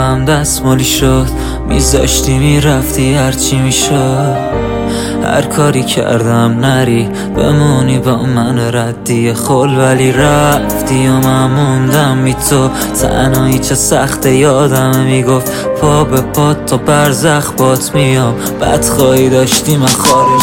لبم دستمالی شد، میذاشتی میرفتی هرچی میشد. هر کاری کردم نری بمونی با من ردی خل، ولی رفتی و من موندم بی تو. تنهایی چه سخته، یادمه میگفت پا به پا تا برزخ بات میام. بدخواهی داشتی من خارج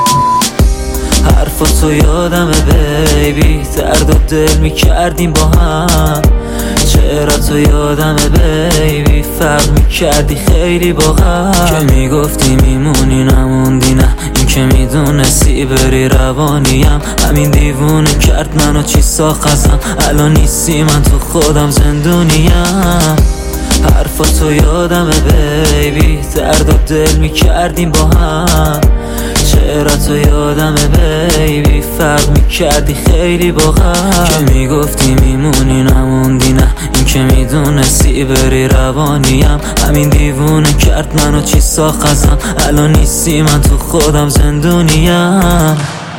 حرفاتو یادمه بیبی، درد و دل میکردیم با هم. چهراتو یادمه بیبی، فرق میکردی خیلی با هم. که میگفتی میمونی نموندی، نه این که میدونستی بری روانیم. همین دیوونه کرد منو چی ساخت ازم، الان نیستی من تو خودم زندونیم. حرفاتو یادمه بیبی، درد و دل میکردیم با هم. چهراتو یادمه بیبی، فرق میکردی خیلی با هم. که میگفتی میمونی نموندی، نه این که میدونستی بری روانیم. همین دیوونه کرد منو چی ساخت ازم، الان نیستی من تو خودم زندونیم.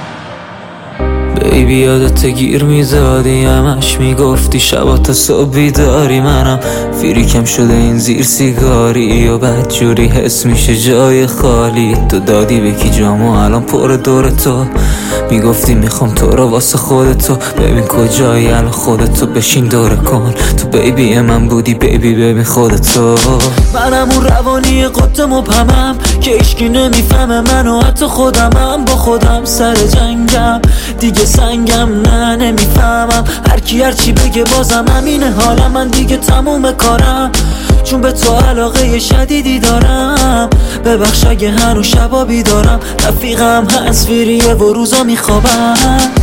بیبی یادت گیر میدادی، همش میگفتی شبا تا صبح بیداری. منم فریکم شده این زیر سیگاری و بدجوری حس میشه جای خالی. تو دادی به کی جامو الان پر دور تو، میگفتی میخوام تو رو واسه خودتو. ببین کجایی الان خودتو، بشین دوره کن. تو بیبی من بودی بیبی، ببین خودتو. منم اون روانی قط مبهمم که ایشکی نمیفهمه منو، حتی خودمم با خودم سر جنگم دیگه سنگم. نه نمیفهمم هر کی هر چی بگه بازم همینه حالم. من دیگه تموم کارم چون به تو علاقه شدیدی دارم. ببخش اگه هنوز شبا بیدارم، رفیقم هنسفیریه و روزا میخوابم.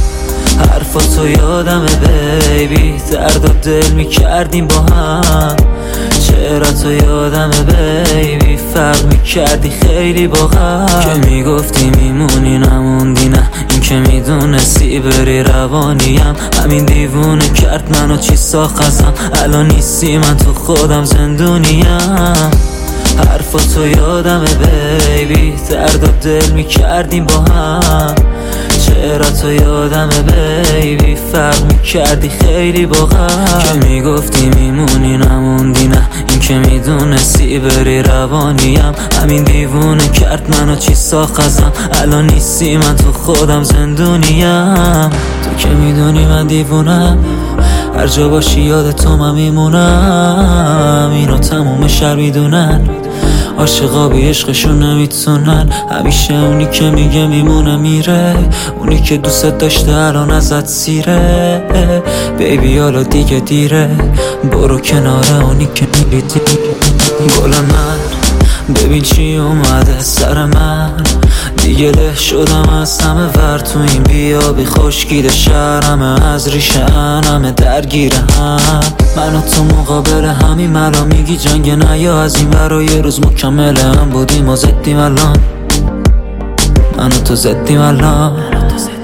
حرفاتو یادمه بیبی، درد و دل میکردیم با هم. چهراتو یادمه بیبی، فرق میکردی خیلی با هم. که میگفتی میمونی نموندی، نه این که میدونستی بری روانیم. همین دیوونه کرد منو چی ساخت ازم، الان نیستی من تو خودم زندونیم. حرفاتو یادمه بیبی، درد و دل میکردیم با هم. چهراتو یادمه بیبی، فرق میکردی خیلی با هم. که میگفتی میمونی نموندی، نه این که میدونستی بری روانیم. همین دیوونه کرد منو چی ساخت ازم، الان نیستی من تو خودم زندونیم. تو که میدونی من دیوونم، هر جا باشی یاد تو من میمونم. اینو تموم شهر میدونن، عاشقا بی عشقشون نمیتونن. همیشه اونی که میگه میمونه میره، اونی که دوست داشته الان ازت سیره. بیبی حالا دیگه دیره، برو کناره اونی که میریدی. گل من ببین چی اومده سر من، دیگه له شدم از همه ور تو این بیابی خشکیده شهرمه. از ریشه انمه درگیره هم، من و تو مقابل همین ملا میگی جنگ نه یا از این برای یه روز مکمله هم بودیم و زدیم الان. من و تو زدیم الان.